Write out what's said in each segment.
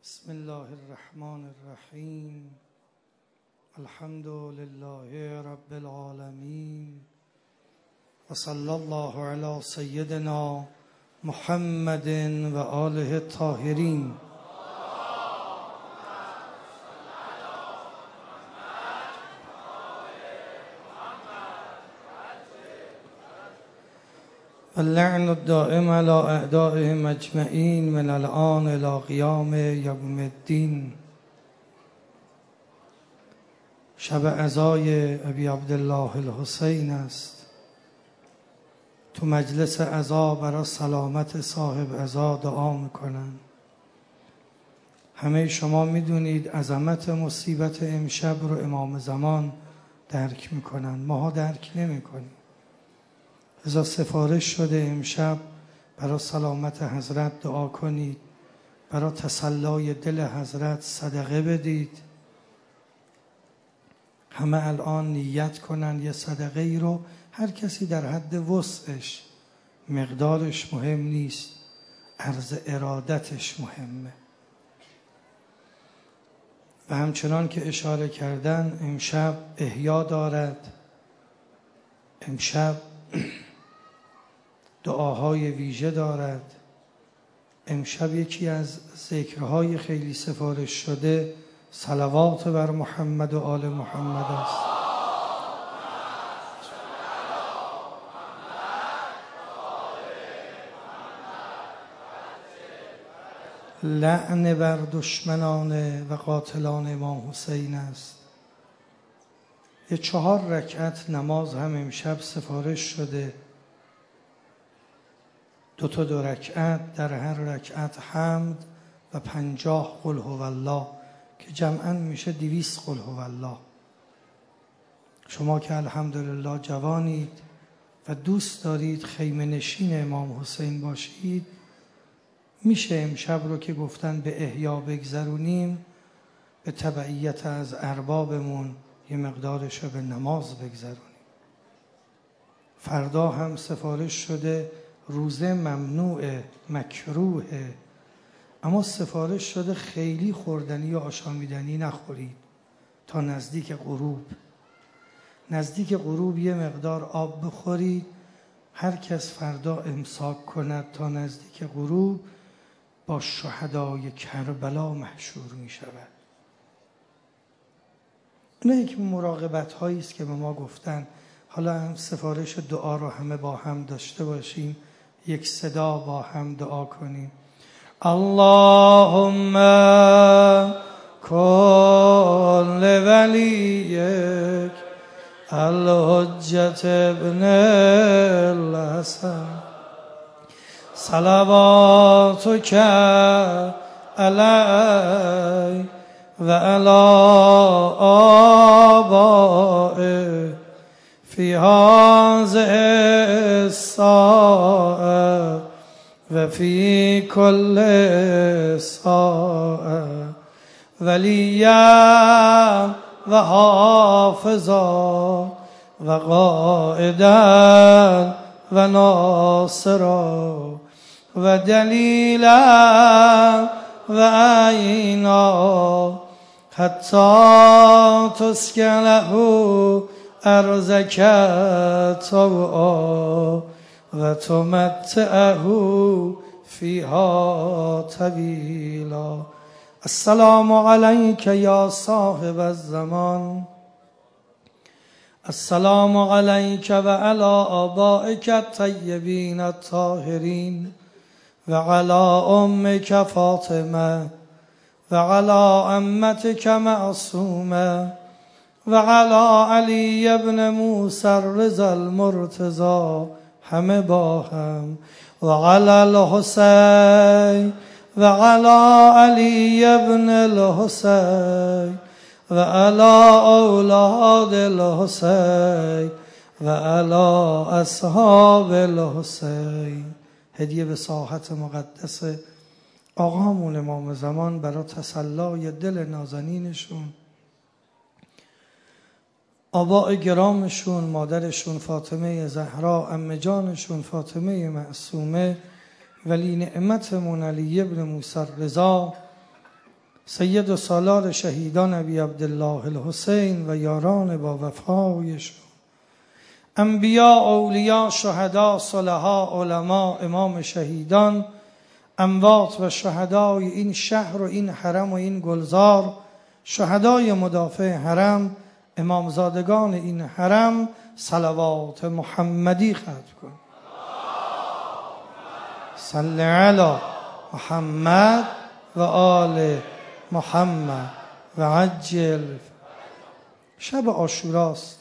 بسم الله الرحمن الرحیم. الحمد لله رب العالمین و صلی الله علی سیدنا محمد و آله الطاهرین. اللعن الدائم على اعدائهم اجمعین من الآن الى قیام یوم الدین. شب عزای ابی عبدالله الحسین است. تو مجلس عزا برای سلامت صاحب عزا دعا میکنن. همه شما میدونید عظمت مصیبت امشب رو امام زمان درک میکنن، ماها درک نمیکنیم. لذا سفارش شده امشب برای سلامت حضرت دعا کنید، برای تسلای دل حضرت صدقه بدید. همه الان نیت کنن یه صدقه ای رو، هر کسی در حد وسعش، مقدارش مهم نیست، عرض ارادتش مهمه. و همچنان که اشاره کردن امشب احیا دارد، امشب دعاهای ویژه دارد. امشب یکی از ذکرهای خیلی سفارش شده صلوات بر محمد و آل محمد است. لعن بر دشمنان و قاتلان امام حسین است. یه 4 رکعت نماز هم امشب سفارش شده، 2 رکعت، در هر رکعت حمد و 50 قل هو الله که جمعاً میشه 200 قل هو الله. شما که الحمدلله جوانید و دوست دارید خیمه نشین امام حسین باشید، میشه امشب رو که گفتن به احیا بگذرونیم، به تبعیت از اربابمون یه مقدارش رو به نماز بگذرونیم. فردا هم سفارش شده روزه ممنوعه، مکروهه، اما سفارش شده خیلی خوردنی و آشامیدنی نخورید تا نزدیک غروب. نزدیک غروب یه مقدار آب بخورید. هر کس فردا امساک کند تا نزدیک غروب با شهدای کربلا محشور می شود. این یک مراقبت هایی است که به ما گفتن. حالا هم سفارش دعا رو همه با هم داشته باشیم، یک صدا با هم دعا کنیم. اللهم کن لولیک الحجة ابن الحسن صلواتک علی و علی آبائه فی هذه الساعة و فی کل ساعة ولیا و حافظا و قائدا و ناصرا و دلیلا و عینا حتی تسکنه ارزک طوعا و تمتعه فیها طویلا. السلام علیک یا صاحب الزمان، السلام علیک و علی آبائک الطیبین الطاهرین و علی امک فاطمه و علی عمتک معصومه و علی علی ابن موسی الرضا المرتضی، همه با هم، و علی الحسین و علی علی ابن الحسین و علی اولاد الحسین و علی اصحاب الحسین. هدیه به ساحت مقدس آقامون امام زمان برای تسلای دل نازنینشون، آباء گرامشون، مادرشون فاطمه زهرا، عمه جانشون فاطمه معصومه، ولی نعمتمون علی ابن موسی الرضا سید و سالار شهیدان ابی عبدالله الحسین و یاران با وفایشون، انبیا، اولیاء، شهدا، صلحا، علما، امام شهیدان، اموات و شهدای این شهر و این حرم و این گلزار، شهدای مدافع حرم، امامزادگان این حرم، صلوات محمدی ختم کن. صل علی محمد و آل محمد و عجل. شب عاشوراست.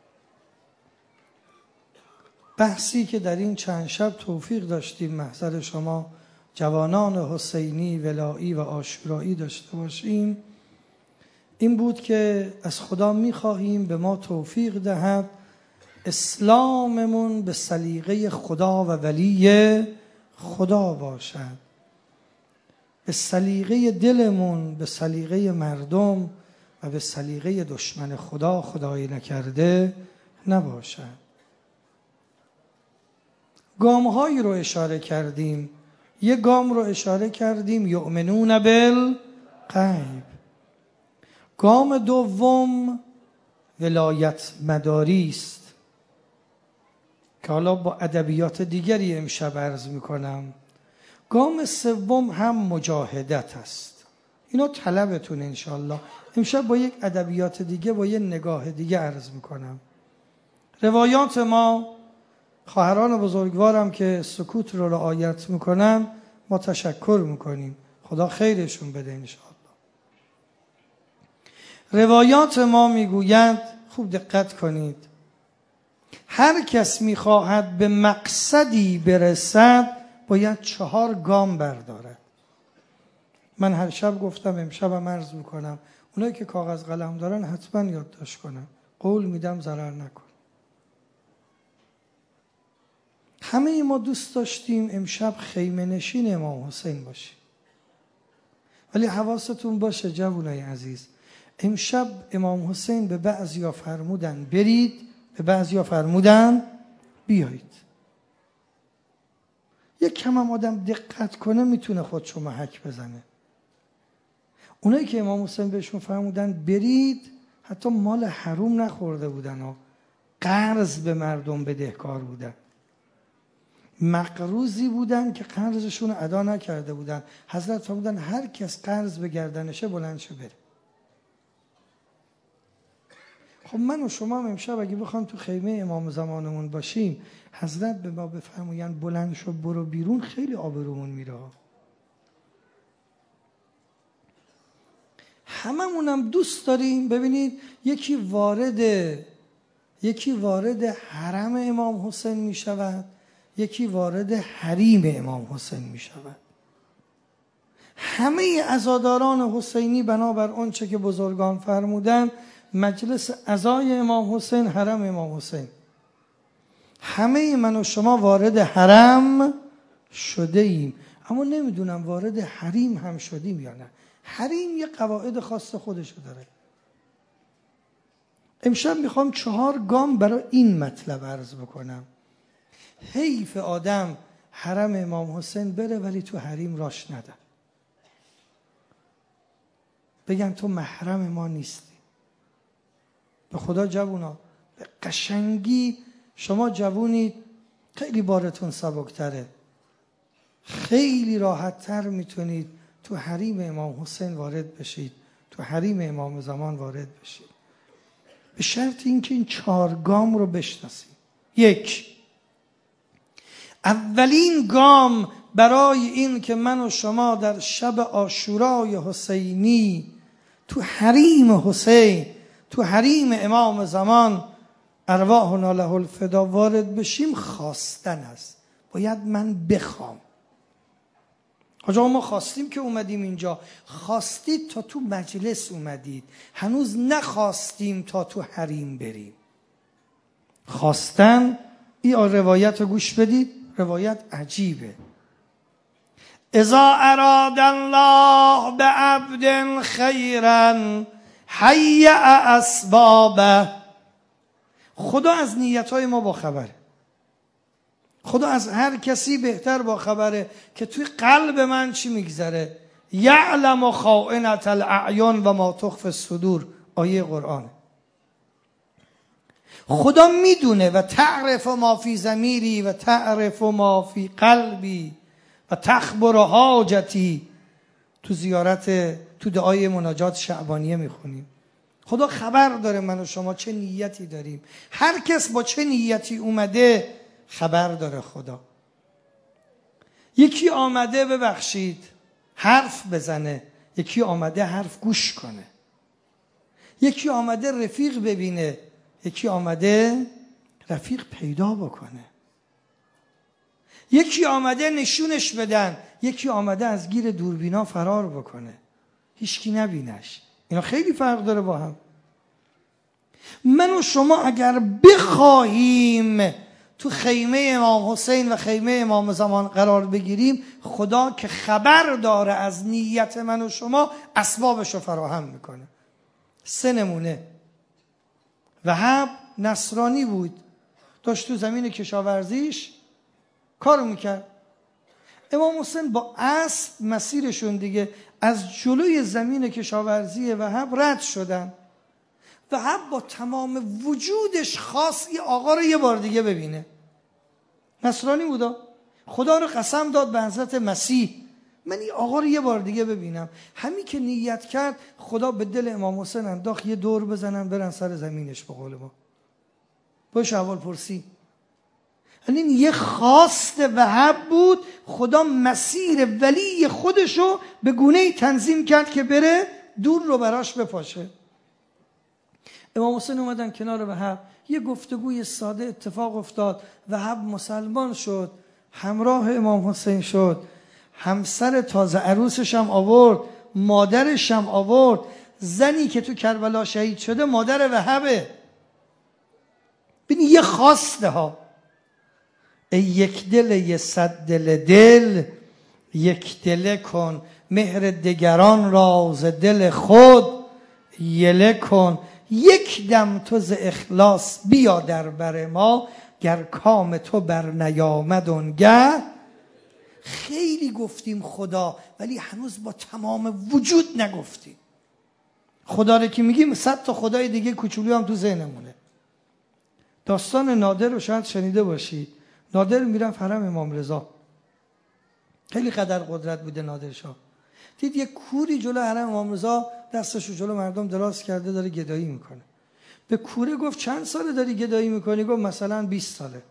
بحثی که در این چند شب توفیق داشتیم محضر شما جوانان حسینی، ولایی و عاشورایی داشته باشیم، این بود که از خدا می‌خواهیم به ما توفیق دهد اسلاممون به سلیقه خدا و ولی خدا باشد، به سلیقه دلمون، به سلیقه مردم و به سلیقه دشمن خدا خدایی نکرده نباشد. گام‌هایی رو اشاره کردیم. یک گام رو اشاره کردیم یؤمنون بالغیب. گام دوم ولایت مداری است که حالا با ادبیات دیگری امشب عرض میکنم. گام سوم هم مجاهدت است. اینا طلبتون انشالله. امشب با یک ادبیات دیگه، با یک نگاه دیگه عرض میکنم. روایات ما، خواهران بزرگوارم که سکوت رو رعایت میکنن ما تشکر میکنیم، خدا خیرشون بده انشاءالله. روایات ما میگویند، خوب دقت کنید، هر کس میخواهد به مقصدی برسد باید 4 گام بردارد. من هر شب گفتم، امشبم عرض میکنم، اونایی که کاغذ قلم دارن حتما یادداشت کنن، قول میدم ضرر نکن. همه ما دوست داشتیم امشب خیمه نشین امام حسین باشیم، ولی حواستون باشه جوانای عزیز، امشب امام حسین به بعضیا فرمودن برید، به بعضیا فرمودن بیایید. یک کم هم آدم دقت کنه میتونه خودشو محک بزنه. اونایی که امام حسین بهشون فرمودن برید حتی مال حروم نخورده بودن و قرض به مردم بدهکار بودن، مقروضی بودن که قرضشون رو ادا نکرده بودن. حضرت فرمودن هر کس قرض به گردنشه بلند شه بره. خب من و شما هم امشب اگه بخوام تو خیمه امام زمانمون باشیم، حضرت به ما بفرمایند بلند شو برو بیرون، خیلی آبرومون میره. هممونم دوست داریم ببینید یکی وارد حرم امام حسین می شود، یکی وارد حریم امام حسین می شود. همه عزاداران حسینی بنابر آنچه که بزرگان فرمودن مجلس عزای امام حسین حرم امام حسین. همه من و شما وارد حرم شده ایم، اما نمیدونم وارد حریم هم شدیم یا نه. حریم یه قواعد خاص خودشو داره. امشب میخوام 4 گام برای این مطلب عرض بکنم. حیف آدم حرم امام حسین بره ولی تو حریم راش نده، بگن تو محرم ما نیستی. به خدا جوونا، به قشنگی شما جوونید، خیلی بارتون سبکتره، خیلی راحت تر میتونید تو حریم امام حسین وارد بشید، تو حریم امام زمان وارد بشید، به شرط اینکه این 4 گام رو بشناسید. 1. اولین گام برای این که من و شما در شب عاشورای حسینی تو حریم حسین، تو حریم امام زمان ارواحنا له الفدا وارد بشیم خواستن است. باید من بخوام. حاج آقا ما خواستیم که اومدیم اینجا. خواستید تا تو مجلس اومدید، هنوز نخواستیم تا تو حریم بریم. خواستن. این روایت رو گوش بدید، روایت عجیبه. اذا اراد الله بعبد خیرا حیأ اسبابه. خدا از نیتهای ما با خبره. خدا از هر کسی بهتر با خبره که توی قلب من چی میگذره. یعلم خائنة الاعین و ما تخفی الصدور. آیه قرآن. خدا میدونه و تعرف ما فی ضمیری و تعرف ما فی قلبی و تخبر حاجتی. تو زیارت، تو دعای مناجات شعبانیه میخونیم. خدا خبر داره من و شما چه نیتی داریم. هر کس با چه نیتی اومده خبر داره خدا. یکی آمده ببخشید حرف بزنه، یکی آمده حرف گوش کنه، یکی آمده رفیق ببینه، یکی آمده رفیق پیدا بکنه، یکی آمده نشونش بدن، یکی آمده از گیر دوربینا فرار بکنه هیچکی نبینش. اینا خیلی فرق داره با هم. من و شما اگر بخواهیم تو خیمه امام حسین و خیمه امام زمان قرار بگیریم، خدا که خبر داره از نیت من و شما اسبابش رو فراهم میکنه. 3 نمونه. وهب نصرانی بود، داشت تو زمین کشاورزیش کار میکرد. امام حسین با اسب مسیرشون دیگه از جلوی زمین کشاورزی وهب رد شدن. وهب با تمام وجودش خواست این آقا رو یه بار دیگه ببینه. نصرانی بودا، خدا رو قسم داد به حضرت مسیح من این آقا رو یه بار دیگه ببینم. همین که نیت کرد خدا به دل امام حسین انداخت یه دور بزنن برن سر زمینش. به قول ما باش اول پرسی. این یه خواست وهب بود. خدا مسیر ولی خودشو به گونه‌ای تنظیم کرد که بره دور رو براش بپاشه. امام حسین اومدن کنار وهب، یه گفتگوی ساده اتفاق افتاد. وهب مسلمان شد، همراه امام حسین شد، همسر تازه عروسش هم آورد، مادرش هم آورد. زنی که تو کربلا شهید شده مادر وهبه. ببین یه خواسته ها. ای یک دل یه 100 دل، یک دله کن مهر دگران را ز دل خود یله کن. یک دم تو ز اخلاص بیا در بر ما، گر کام تو بر نیامد اونگه. خیلی گفتیم خدا، ولی هنوز با تمام وجود نگفتیم. خدا رو که میگیم 100 تا خدای دیگه کوچولو هم تو ذهنمونه. داستان نادر رو شاید شنیده باشید. نادر میرفت حرم امام رضا، خیلی قدر قدرت بوده نادر شاه. دید یک کوری جلو حرم امام رضا دستشو جلو مردم دراز کرده داره گدایی میکنه. به کوره گفت چند ساله داری گدایی میکنی؟ گفت مثلا 20 ساله.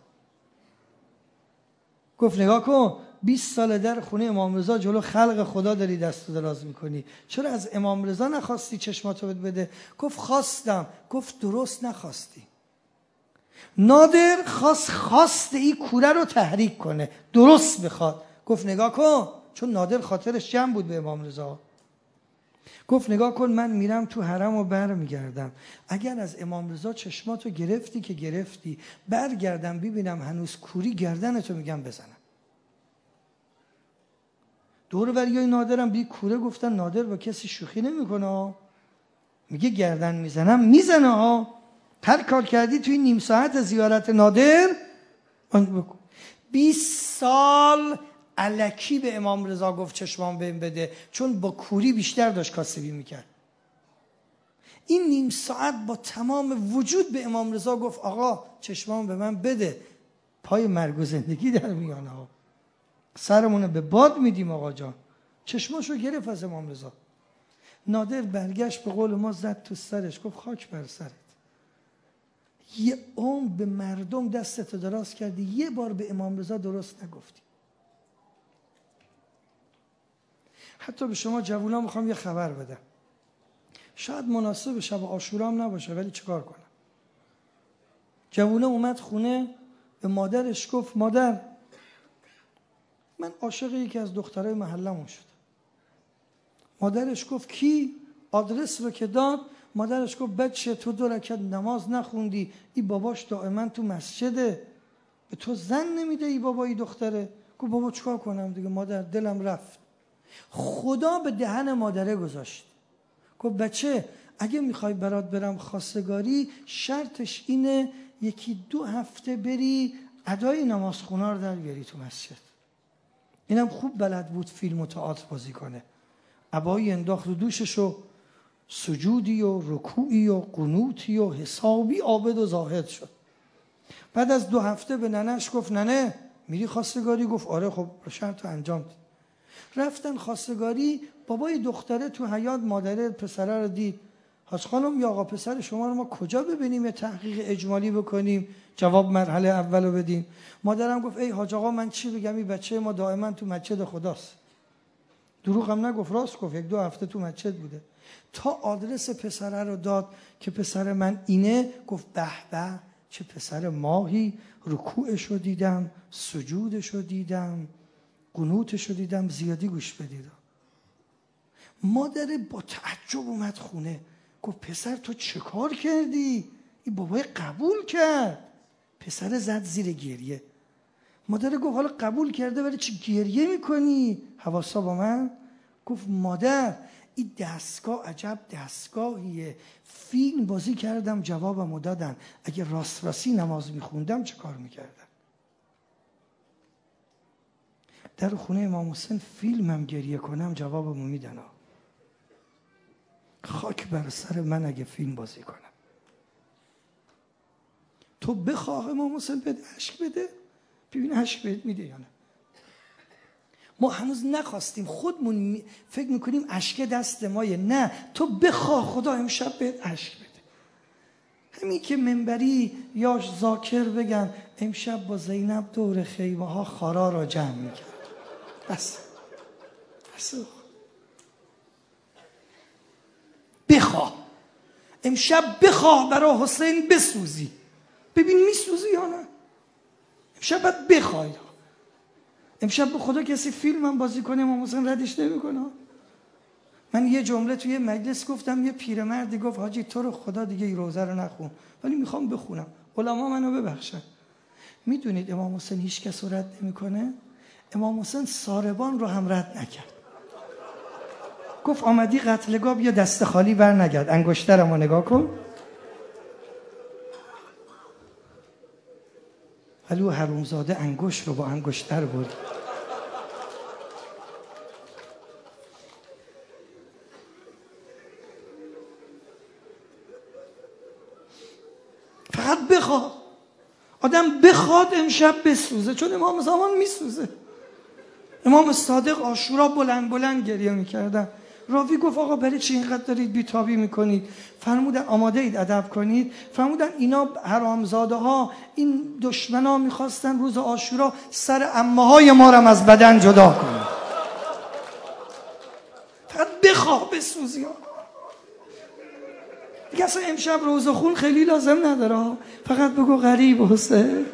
گفت نگاه کن 20 ساله در خونه امام رضا جلو خلق خدا داری دست دراز میکنی، چرا از امام رضا نخواستی چشماتو بده؟ گفت خواستم. گفت درست نخواستی. نادر خواست این کوره رو تحریک کنه، درست بخواد. گفت نگاه کن، چون نادر خاطرش جمع بود به امام رضا. گفت نگاه کن من میرم تو حرم و بر میگردم، اگر از امام رضا چشماتو گرفتی که گرفتی، برگردم ببینم هنوز کوری گردنتو میگم بزنم. دور بریای نادرم بی کوره گفتن نادر با کسی شوخی نمیکنه، میگه گردن میزنم میزنه ها. هر کار کردی توی نیم ساعت زیارت نادر 20 سال الکی به امام رضا گفت چشمام بهم بده، چون با کوری بیشتر داشت کاسبی میکرد. این نیم ساعت با تمام وجود به امام رضا گفت آقا چشمام به من بده. پای مرگ و زندگی در میانه ها، سرمونه به باد میدیم آقا جان. چشماشو گرفت از امام رضا. نادر برگشت به قول ما زد تو سرش، گفت خاک بر سرت. یه عمر به مردم دستتو دراز کردی، یه بار به امام رضا درست نگفتی. حتی به شما جوونا میخوام یه خبر بدم، شاید مناسب شب عاشورا هم نباشه، ولی چیکار کنم. جوونا اومد خونه، به مادرش گفت مادر من عاشق یکی از دخترای محلمون شدم. مادرش گفت کی؟ آدرس رو که داد. مادرش گفت بچه تو 2 رکعت نماز نخوندی، ای باباش دائما تو مسجده، به تو زن نمیده ای بابا ای دختره. گفت بابا چیکار کنم دیگه مادر، دلم رفت. خدا به دهن مادره گذاشت، گفت بچه اگه میخوای برات برم خواستگاری، شرطش اینه 1-2 هفته بری ادای نمازخونا رو در بیاری تو مسجد. اینم خوب بلد بود فیلم و تئاتر بازی کنه. عبایی انداخت رو دوشش و سجودی و رکوعی و قنوتی و حسابی عابد و زاهد شد. بعد از 2 هفته به ننهش گفت ننه میری خواستگاری؟ گفت آره. خب شرط انجام داد. رفتن خواستگاری. بابای دختره تو حیاط مادر پسره رو دید. حاج خانم یا آقا پسر شما رو ما کجا ببینیم یه تحقیق اجمالی بکنیم جواب مرحله اول رو بدیم؟ مادرم گفت ای حاج آقا من چی بگم، این بچه ما دائما تو مسجد خداست. دروغ هم نگفت، راست گفت. 1-2 هفته تو مسجد بوده. تا آدرس پسره رو داد که پسر من اینه، گفت به به چه پسر ماهی، رکوعش رو دیدم، سجودش رو دیدم، قنوتش رو دیدم، زیادی گوش بدید. مادر با تعجب اومد خونه، گفت پسر تو چه کار کردی؟ این بابای قبول کرد. پسر زد زیر گریه. مادر گفت حالا قبول کرده ولی چه گریه میکنی؟ حواسا با من؟ گفت مادر این دستگاه عجب دستگاهیه، فیلم بازی کردم جوابمو دادن، اگه راست راستی نماز میخوندم چه کار میکردم؟ در خونه امام حسین فیلمم گریه کنم جوابمو میدن. خاک بر سر من اگه فیلم بازی کنم. تو بخواه امام حسین بده اشک بده، ببین اشک بهت میده یا نه. ما هنوز نخواستیم، خودمون فکر میکنیم اشک دست مایه. نه، تو بخواه خدا امشب بهت اشک بده. همین که منبری یا ذاکر بگن امشب با زینب دور خیمه ها خارا را جمع میکرد. بس بخواه امشب، بخواه برای حسین بسوزی، ببین میسوزی یا نه. امشب باید بخوای. امشب به خدا کسی فیلم هم بازی کنه امام حسین ردش نمیکنه. من یه جمله توی مجلس گفتم، یه پیرمردی گفت حاجی تو رو خدا دیگه این روزه رو نخون، ولی میخوام بخونم، علما منو ببخشن. میدونید امام حسین هیچ کس رو رد نمیکنه؟ امام حسین ساربان رو هم رد نکرد. گفت آمدی قتلگاه بیا دست خالی بر نگرد، انگشترمو نگاه کن. ولی حرومزاده انگشت رو با انگشتر برد. فقط بخواد آدم بخواد امشب بسوزه، چون امام زمان میسوزه. امام صادق عاشورا بلند بلند گریه میکردن. راوی گفت آقا برای چی اینقدر دارید بیتابی میکنید؟ فرمودن آماده اید ادب کنید؟ فرمودن اینا حرامزاده ها، این دشمنا میخواستن روز عاشورا سر عمه های ما رو از بدن جدا کنن. فقط بخواه بسوزی. دیگه اصلا امشب روزه خون خیلی لازم نداره، فقط بگو غریب حسین.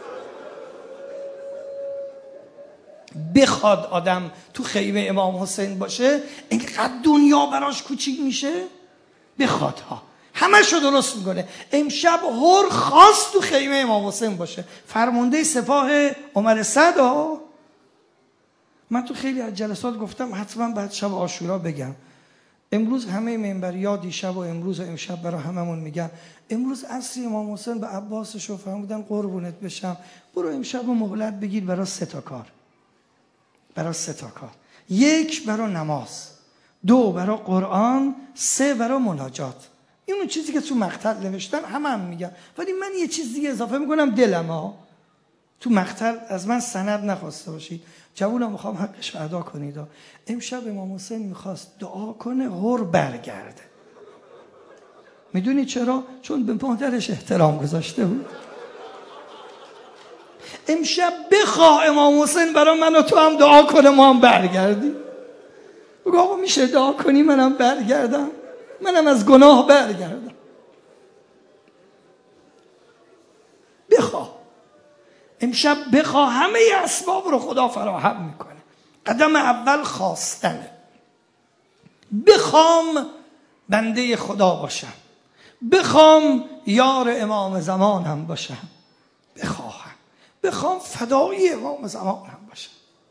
بخواد آدم تو خیمه امام حسین باشه اینقدر دنیا براش کوچیک میشه. بخواد ها همشو درست میکنه. امشب هر خواست تو خیمه امام حسین باشه. فرمانده سپاه عمر سعد ها. من تو خیلی از جلسات گفتم حتما بعد شب عاشورا بگم. امروز همه منبریا دیشب و امروز و امشب برای هممون میگن. امروز عصر امام حسین به عباسش رو فرمودن قربونت بشم برو امشب مهلت بگیر برای 3 تا کار. برای 3 تا کار. 1 برای نماز، 2 برای قرآن، 3 برای مناجات. این اون چیزی که تو مقطع نوشتن هم میگن، ولی من یه چیز دیگه اضافه میکنم دلم ها. تو مقطع از من سند نخواسته باشید، جوونم میخوام حقش ادا کنید. امشب امام حسین میخواست دعا کنه هر برگرده. میدونی چرا؟ چون به مادرش احترام گذاشته بود. امشب بخواه امام حسین برای من و تو هم دعا کنه ما هم برگردیم. بگو آقا میشه دعا کنی منم برگردم، منم از گناه برگردم. بخواه امشب، بخواه. همه اسباب رو خدا فراهم میکنه. قدم اول خواستنه. بخوام بنده خدا باشم، بخوام یار امام زمانم باشم، بخوام فدایی امام زمانم باشم.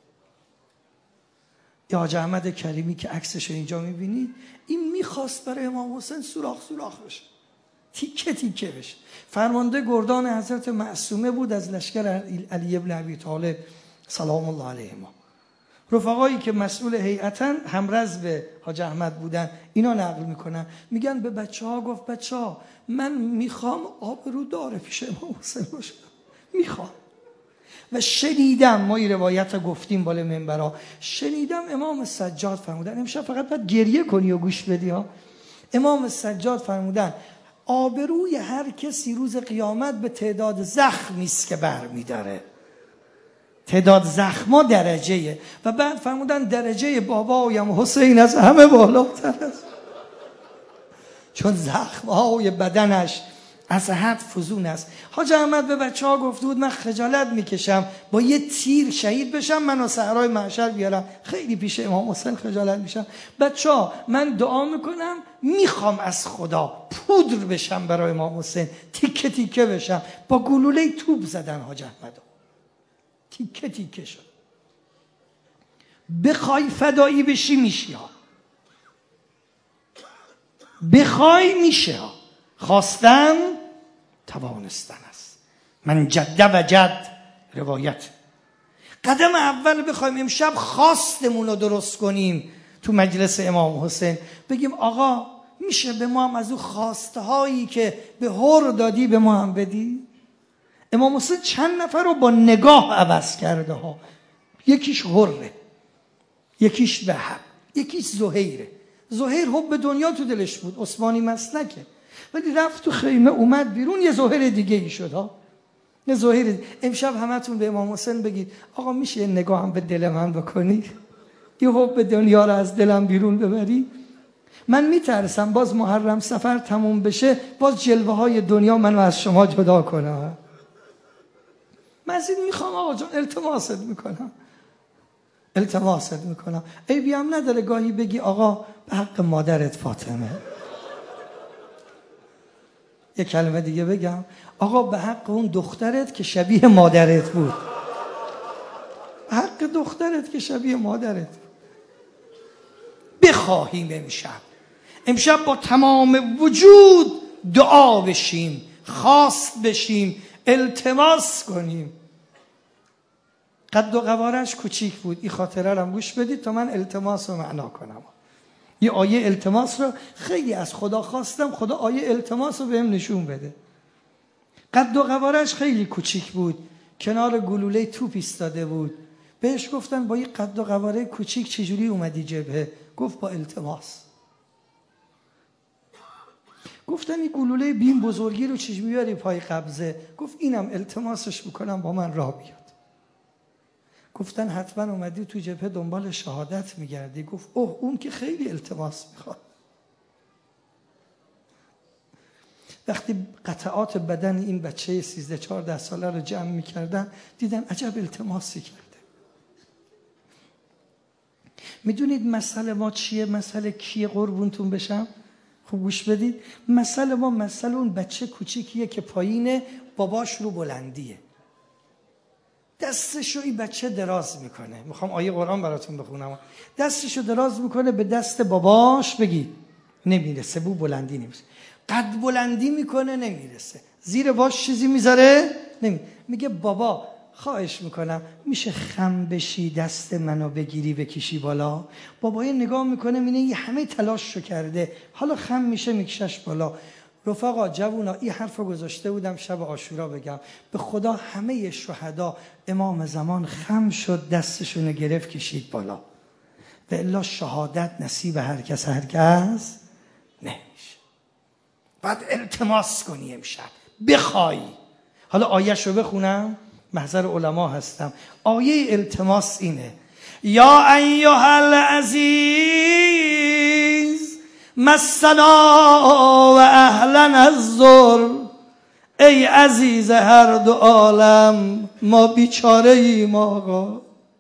یا حاج احمد کریمی که عکسش اینجا میبینید، این میخواست برای امام حسین سوراخ بشه، تیکه تیکه بشه. فرمانده گردان حضرت معصومه بود از لشکر علی ابن ابی طالب سلام الله علیه ما. رفقایی که مسئول هیئتن همرز به حاج احمد بودن اینا نقل میکنن، میگن به بچه ها گفت بچه ها من میخوام آبرو داره پیش امام حسین باشم، میخوام. و شنیدم، ما این روایت رو گفتیم بالا منبرها، شنیدم امام سجاد فرمودن، امشب فقط باید گریه کنی و گوش بدی ها. امام سجاد فرمودن آبروی هر کسی روز قیامت به تعداد زخمی است که برمیداره. تعداد زخما درجه‌ایه. و بعد فرمودن درجه بابایم حسین از همه بالاتر است، چون زخم‌های بدنش از حد فزون است. حاج احمد به بچه ها گفته بود من خجالت میکشم با یه تیر شهید بشم، منو صحرای محشر بیارم، خیلی پیش امام حسین خجالت میشم. بچه ها من دعا میکنم میخوام از خدا پودر بشم برای امام حسین، تیکه تیکه بشم. با گلوله توپ زدن حاج احمدو، تیکه تیکه شد. بخوای فدایی بشی میشی ها، بخوای میشه ها، خواستن توانستن است. من جد و جد روایت. قدم اول بخوایم امشب خواستمون رو درست کنیم تو مجلس امام حسین، بگیم آقا میشه به ما هم از اون خواسته هایی که به هر دادی به ما هم بدی؟ امام حسین چند نفر رو با نگاه عوض کرده ها، یکیش هره، یکیش وهب، یکیش زهیره. زهیر حب دنیا تو دلش بود، عثمانی مسلکه، ولی رفت تو خیمه اومد بیرون یه زهیر دیگه ای شد ها، یه زهیر. امشب همتون به امام حسین بگید آقا میشه یه نگاه هم به دل من بکنی، یه حب دنیا رو از دلم بیرون ببری. من میترسم باز محرم سفر تموم بشه باز جلوه های دنیا منو از شما جدا کنه. مزید میخوام آقا جان، التماست میکنم. عیبی هم نداره گاهی بگی آقا به حق مادرت فاطمه. یه کلمه دیگه بگم، آقا به حق اون دخترت که شبیه مادرت بود، به حق دخترت که شبیه مادرت بود. بخواهیم امشب با تمام وجود دعا بشیم، خواست بشیم، التماس کنیم. قد و قوارش کوچیک بود، این خاطره رو گوش بدید تا من التماس رو معنا کنم. یه آیه التماس رو خیلی از خدا خواستم، خدا آیه التماس رو بهم نشون بده. قد و قوارش خیلی کوچیک بود، کنار گلوله توپ ایستاده بود. بهش گفتن با این قد و قواره کوچیک چجوری اومدی جبهه؟ گفت با التماس. گفتن این گلوله بیم بزرگی رو چجوری بیاری پای قبضه؟ گفت اینم التماسش میکنم با من راه بیاد. گفتن حتما اومدی تو جبهه دنبال شهادت میگردی؟ گفت اوه اون که خیلی التماس میخواد. وقتی قطعات بدن این بچه 13-14 ساله رو جمع میکردن دیدن عجب التماسی کرده. میدونید مسئله ما چیه؟ مسئله کیه قربونتون بشم؟ خوب گوش بدید. مسئله ما مسئله اون بچه کوچیکیه که پایینه، باباش رو بلندیه، دستشو این بچه دراز میکنه. میخوام آیه قرآن براتون بخونم. دستشو دراز میکنه به دست باباش، بگی نمیرسه، بو بلندی نمیرسه. قد بلندی میکنه نمیرسه، زیر باش چیزی میذاره میگه بابا خواهش میکنم میشه خم بشی دست منو بگیری بکشی بالا؟ بابا نگاه میکنه میینه یه همه تلاششو کرده، حالا خم میشه میکشش بالا. رفقا جوونا این حرفو گذاشته بودم شب عاشورا بگم، به خدا همه شهدا امام زمان خم شد دستشونو گرفت کشید بالا، و الا شهادت نصیب هر کس نمیشه. باید التماس کنی امشب، بخوای. حالا آیه‌شو بخونم، محضر علما هستم. آیه التماس اینه: یا ایها العزیز مسنا و اهلا الضر. ای عزیز هر دو عالم ما بیچاره ایم آقا.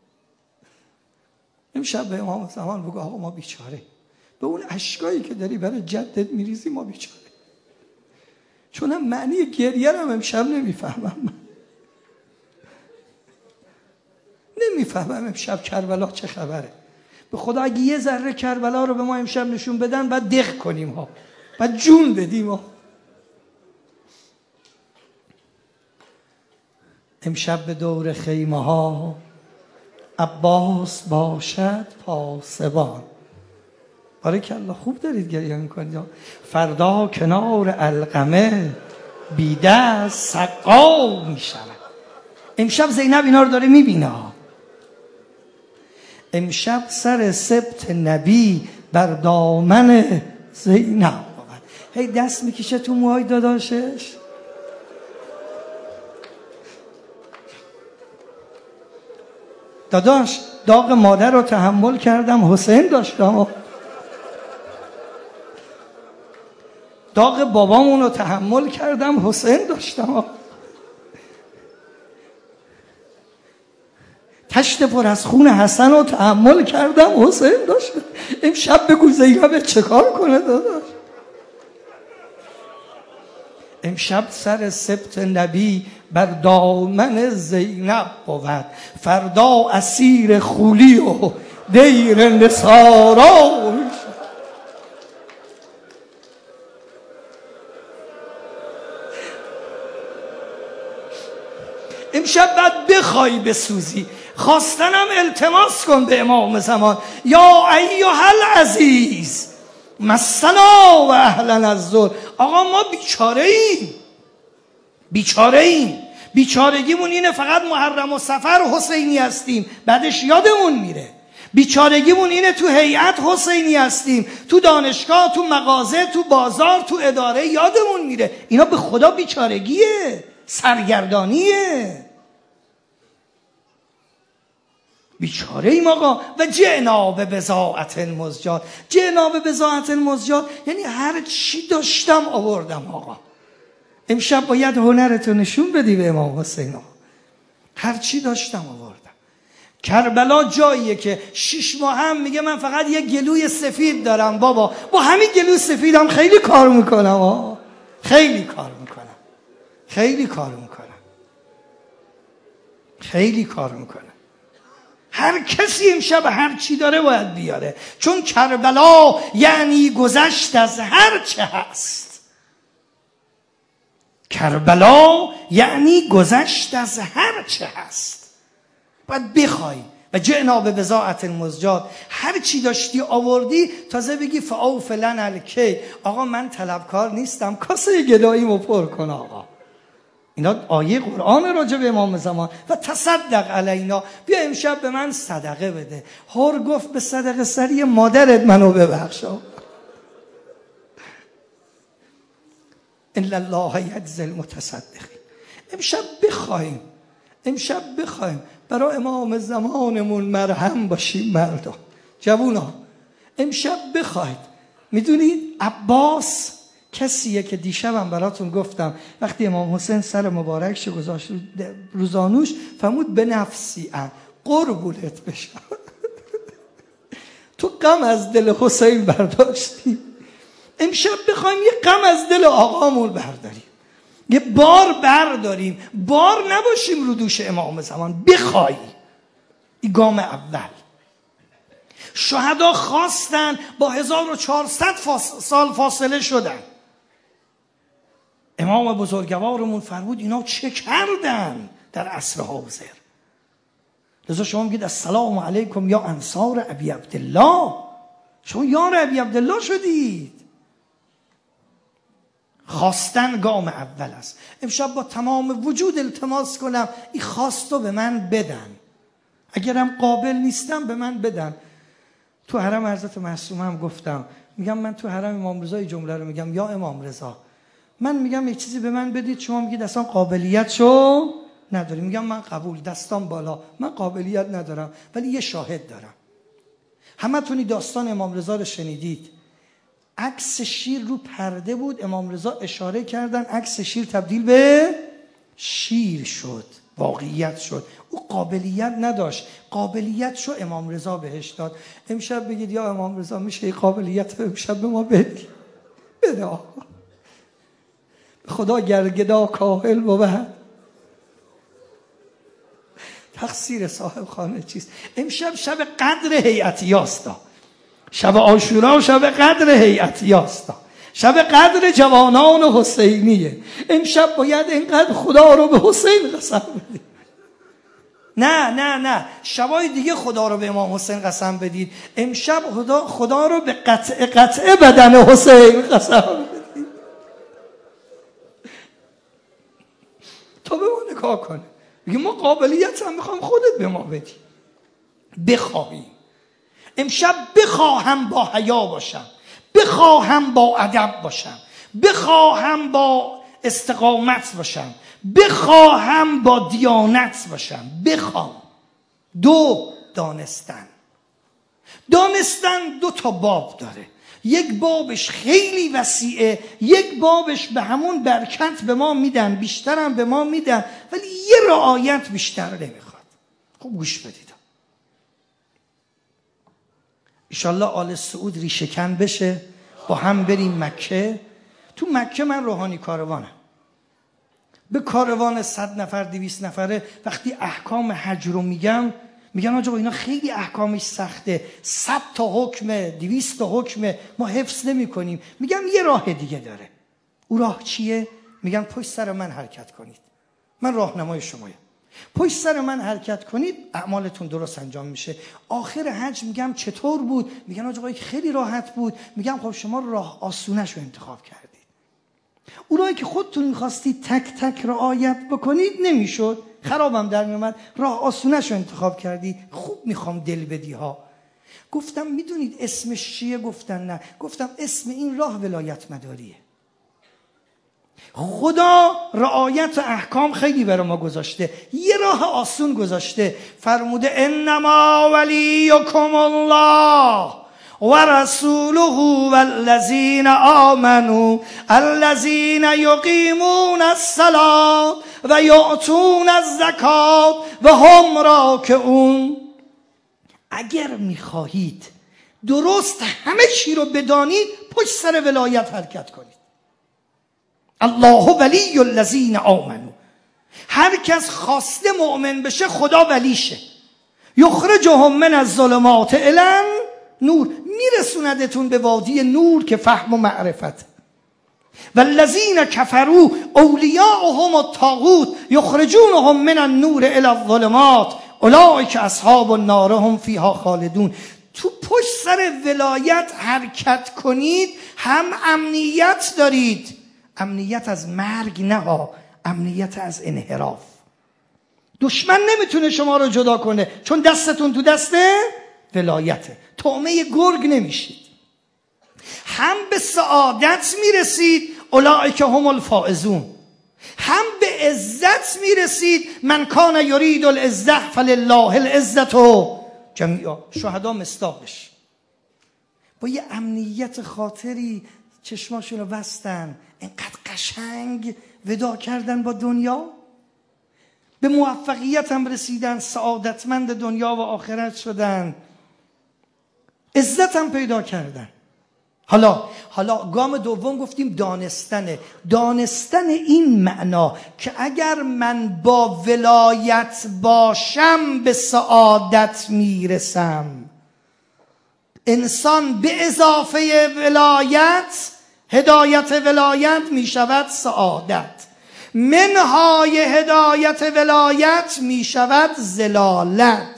امشب به امام زمان بگو آقا ما بیچاره، به اون اشکایی که داری برای جدت میریزی ما بیچاره. چون معنی گریه رو امشب نمیفهمم امشب کربلا چه خبره. به خدا اگه یه ذره کربلا رو به ما امشب نشون بدن بعد دق کنیم ها، بعد جون بدیم ها. امشب به دور خیمه ها عباس باشد پاسبان. بارکالله، خوب دارید گریه میکنید. فردا کنار علقمه بی دست سقا میشود. امشب زینب اینا رو داره میبینه. امشب سر سبط نبی بر دامن زینب بود. هی دست میکشه تو موهای داداشش. داداش داغ مادر رو تحمل کردم، حسین داشتم. داغ بابامون رو تحمل کردم، حسین داشتم. تشت پر از خون حسن رو تحمل کردم، حسین داشتم. امشب بگو زینب چه کار کنه داداش؟ امشب سر سبط نبی بر دامن زینب بود، فردا اسیر خولی و دیر نصارا. امشب بعد بخوای بسوزی. خواستنم التماس کن به امام زمان، یا ایها العزیز مسنا و اهلا الذل. آقا ما بیچاره ایم. بیچارگیمون اینه فقط محرم و صفر حسینی هستیم، بعدش یادمون میره. بیچارگیمون اینه تو هیئت حسینی هستیم، تو دانشگاه، تو مغازه، تو بازار، تو اداره یادمون میره. اینا به خدا بیچارگیه، سرگردانیه. بیچاره ایم آقا. و جئنا ببضاعة مزجاة. جئنا ببضاعة مزجاة یعنی هر چی داشتم آوردم آقا. امشب باید هنرتو نشون بدی به امام حسین. هر چی داشتم آوردم. کربلا جاییه که 6 ماه هم میگه من فقط یه گلوی سفید دارم. بابا با همین گلوی سفیدم خیلی کار میکنم. خیلی کار میکنم. هر کسی امشب هر چی داره باید بیاره، چون کربلا یعنی گذشت از هر چه هست. کربلا یعنی گذشت از هر چه هست. باید بخوای. و جئنا ببضاعة مزجاة، هر چی داشتی آوردی، تازه بگی فاوف لنا الکی. آقا من طلبکار نیستم، کاسه گداییمو پر کن آقا. اینا آیه قرآن راجع به امام زمان. و تصدق علینا، بیا امشب به من صدقه بده. هر گفت به صدقه سری مادرت منو ببخشا. ان الله یجزی المتصدقین. امشب بخوایم برای امام زمانمون مرهم باشیم. مردم جوونا امشب بخواید. میدونید عباس کسیه که دیشبم براتون گفتم وقتی امام حسین سر مبارکش گذاشت رو زانوش، فرمود به نفسی قربونت بشم. تو غم از دل حسین برداشتی. امشب بخوایم یه غم از دل آقامون برداریم، یه بار برداریم، بار نباشیم رو دوش امام زمان. بخوای این گام اول. شهدا خواستن، با 1400 سال فاصله شدن. امام بزرگوارمون فرمود اینا چه کردن در عصر حاضر. لذا شما میگید السلام علیکم یا انصار ابی عبدالله. شما یار ابی عبدالله شدید. خواستن گام اول است. امشب با تمام وجود التماس کنم این خواستو به من بدن. اگرم قابل نیستم به من بدن. تو حرم حضرت معصومه هم گفتم، میگم من تو حرم امام رضا این جمله رو میگم، یا امام رضا من میگم یک چیزی به من بدید، شما میگید اصلا قابلیتشو نداری. میگم من قبول، دستام بالا، من قابلیت ندارم ولی یه شاهد دارم. همتونی داستان امام رضا رو شنیدید. عکس شیر رو پرده بود، امام رضا اشاره کردن، عکس شیر تبدیل به شیر شد، واقعیت شد. او قابلیت نداشت، قابلیت شو امام رضا بهش داد. امشب بگید یا امام رضا میشه این قابلیت رو امشب به ما بدی؟ بده آقا. خدا گرگدا کاهل بود، تقصیر صاحب خانه چیست؟ امشب شب قدر هیئتیاستا، شب عاشورا و شب قدر هیئتیاستا، شب قدر جوانان حسینیه. امشب باید اینقدر خدا رو به حسین قسم بدیم. نه شبای دیگه خدا رو به امام حسین قسم بدید. امشب خدا رو به قطعه بدن حسین قسم بدید. تا به ما نگاه کنه میگه ما قابلیت هم میخوام خودت به ما بدی. بخواهیم امشب بخواهم با حیا باشم، بخواهم با ادب باشم، بخواهم با استقامت باشم، بخواهم با دیانت باشم. بخوام. دو، دانستن 2 تا باب داره. یک بابش خیلی وسیعه، یک بابش به همون برکت به ما میدن، بیشترم به ما میدن، ولی یه رعایت بیشتر نمیخواد. خوب گوش بدید. انشالله آل سعود ریشه‌کن بشه، با هم بریم مکه. تو مکه من روحانی کاروانم. به کاروان 100 نفر 200 نفره وقتی احکام حج رو میگن آقا اینا خیلی احکامش سخته، 100 تا حکمه، 200 تا حکمه، ما حفظ نمی کنیم. میگم یه راه دیگه داره. او راه چیه؟ میگن پشت سر من حرکت کنید، من راهنمای شمایم، پشت سر من حرکت کنید اعمالتون درست انجام میشه. آخر حج میگم چطور بود؟ میگن آقا خیلی راحت بود. میگم خب شما راه آسونش رو انتخاب کردید. اونایی که خودتون میخواستید تک تک رعایت بکنید نمیشد، خرابم در میومد. راه آسونش رو انتخاب کردی. خوب میخوام دل بدی ها. گفتم میدونید اسمش چیه؟ گفتن نه. گفتم اسم این راه ولایت مداریه. خدا رعایت احکام خیلی برای ما گذاشته، یه راه آسون گذاشته. فرموده انما ولیکم الله و رسوله والذین آمنوا الذین یقیمون الصلاة و یؤتون الزکات و هم راکعون. اگر میخواهید درست همه چی رو بدانید پشت سر ولایت حرکت کنید. الله ولی الذین آمنوا. هر کس خواسته مؤمن بشه خدا ولیشه. یخرجهم من الظلمات الی نور، میرسوندتون به وادی نور که فهم و معرفت. والذین کفروا اولیاءهم الطاغوت یخرجونهم من النور الی الظلمات اولئک اصحاب النار هم فیها خالدون. تو پشت سر ولایت حرکت کنید هم امنیت دارید. امنیت از مرگ نه ها، امنیت از انحراف. دشمن نمیتونه شما رو جدا کنه چون دستتون تو دست ولایته. طعمه گرگ نمیشید. هم به سعادت میرسید اولئک هم الفائزون، هم به عزت میرسید. من کان یرید العزة فلله العزة جمیعا. شهدا مصداقش. با یه امنیت خاطری چشماشون رو بستن، اینقدر قشنگ ودا کردن با دنیا، به موفقیت هم رسیدن، سعادتمند دنیا و آخرت شدن، عزت هم پیدا کردن. حالا گام دوم گفتیم دانستن این معنا که اگر من با ولایت باشم به سعادت میرسم. انسان به اضافه ولایت، هدایت ولایت میشود سعادت. منهای هدایت ولایت میشود ضلالت.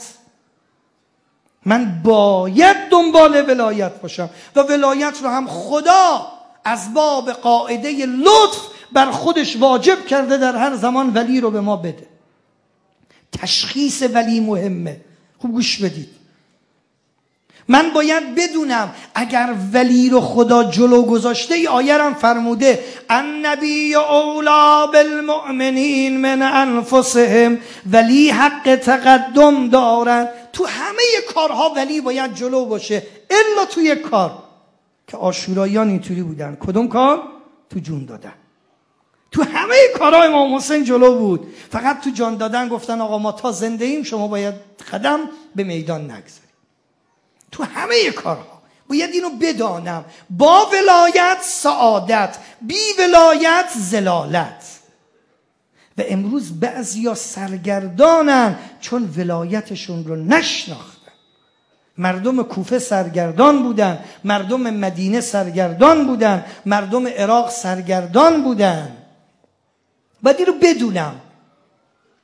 من باید دنبال ولایت باشم و ولایت رو هم خدا از باب قاعده لطف بر خودش واجب کرده در هر زمان ولی رو به ما بده. تشخیص ولی مهمه. خوب گوش بدید. من باید بدونم اگر ولی رو خدا جلو گذاشته، ای آیه هم فرموده النبی اولی بالمؤمنین من انفسهم، ولی حق تقدم دارن. تو همه کارها ولی باید جلو باشه، الا تو یک کار که عاشوراییان اینطوری بودن. کدوم کار؟ تو جون دادن. تو همه کارها امام حسین جلو بود، فقط تو جان دادن گفتن آقا ما تا زنده ایم شما باید قدم به میدان نگذارید. تو همه کارها باید اینو بدانم. با ولایت سعادت، بی ولایت ضلالت. و امروز بعضیا سرگردانن چون ولایتشون رو نشناختن. مردم کوفه سرگردان بودن، مردم مدینه سرگردان بودن، مردم عراق سرگردان بودن. باید این رو بدونم.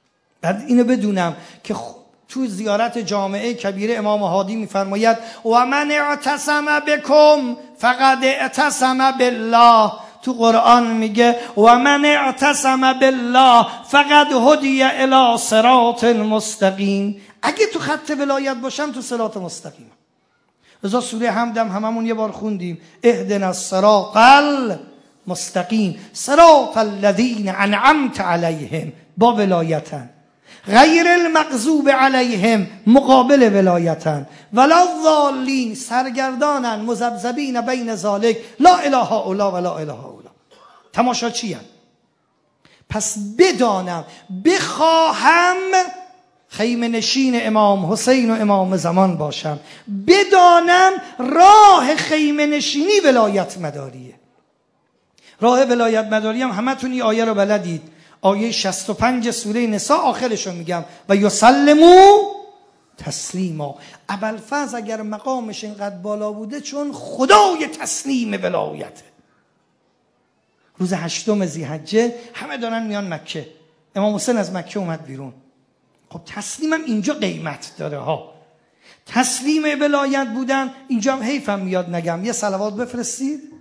بعد اینو بدونم که تو زیارت جامعه کبیره امام هادی میفرماید و من اعتصم بکم فقد اعتصم بالله. تو قرآن میگه و من اعتصم بالله فقد هدی الی صراط مستقیم. اگه تو خط ولایت باشم تو صراط مستقیم. لذا سوره حمدم هممون یه بار خوندیم اهدنا الصراط المستقیم صراط الذین انعمت علیهم، با ولایتن، غیر المغضوب علیهم مقابل ولایتن، ولا الضالین سرگردانن، مذبذبین بین ذالک لا اله هؤلاء ولا اله هؤلاء. تماشا چی هم؟ پس بدانم بخواهم خیمه نشین امام حسین و امام زمان باشم، بدانم راه خیمه نشینی ولایت مداریه. راه ولایت مداری هم همتون این آیه رو بلدید، آیه 65 سوره نساء آخرشو میگم و یسلمو تسلیما. ابوالفضل اگر مقامش اینقدر بالا بوده چون خدای تسلیم ولایته. روز 8 ذی‌حجه همه دارن میان مکه، امام حسین از مکه اومد بیرون. خب تسلیمم اینجا قیمت داره ها، تسلیم ولایت بودن. اینجا هم حیفم میاد نگم، یه صلوات بفرستید.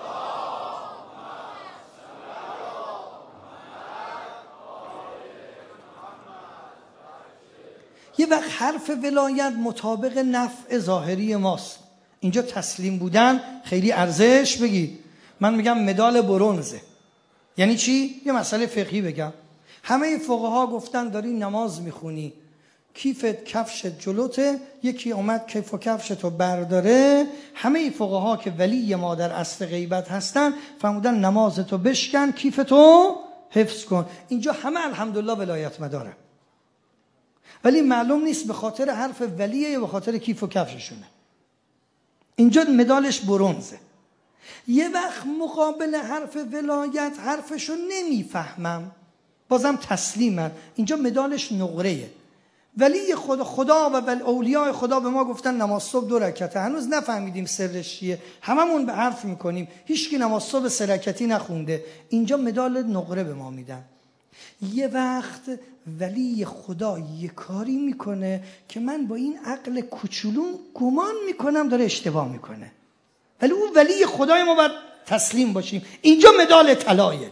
یه وقت حرف ولایت مطابق نفع ظاهری ماست. اینجا تسلیم بودن خیلی ارزش بگید. من میگم مدال برنزه. یعنی چی؟ یه مسئله فقهی بگم. همه فقها گفتن داری نماز میخونی، کیفت کفشت جلوته، یکی اومد کیف و کفشتو برداره، همه فقها که ولی ما در اصل غیبت هستن فرمودن نمازتو بشکن، کیفتو حفظ کن. اینجا همه الحمدلله ولایت مداره، ولی معلوم نیست به خاطر حرف ولیه یا به خاطر کیف و کفششونه. اینجا مدالش برنزه. یه وقت مقابل حرف ولایت حرفشو نمیفهمم، بازم تسلیمم، اینجا مدالش نقره‌ایه. ولی خدا و اولیاء خدا به ما گفتن نماز صبح 2 رکعته، هنوز نفهمیدیم سرش چیه، هممون به حرف میکنیم، هیچکی نماز صبح 3 رکعتی نخونده. اینجا مدال نقره به ما میدن. یه وقت ولی خدا یه کاری میکنه که من با این عقل کوچولو گمان میکنم داره اشتباه میکنه، ولی اون ولی خدای ما باید تسلیم باشیم. اینجا مدال طلایه.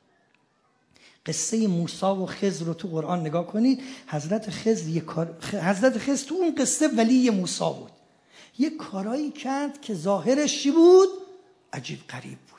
قصه موسی و خضر رو تو قرآن نگاه کنید. حضرت خضر تو اون قصه ولی موسی بود، یه کارایی کرد که ظاهرش چی بود؟ عجیب غریب بود.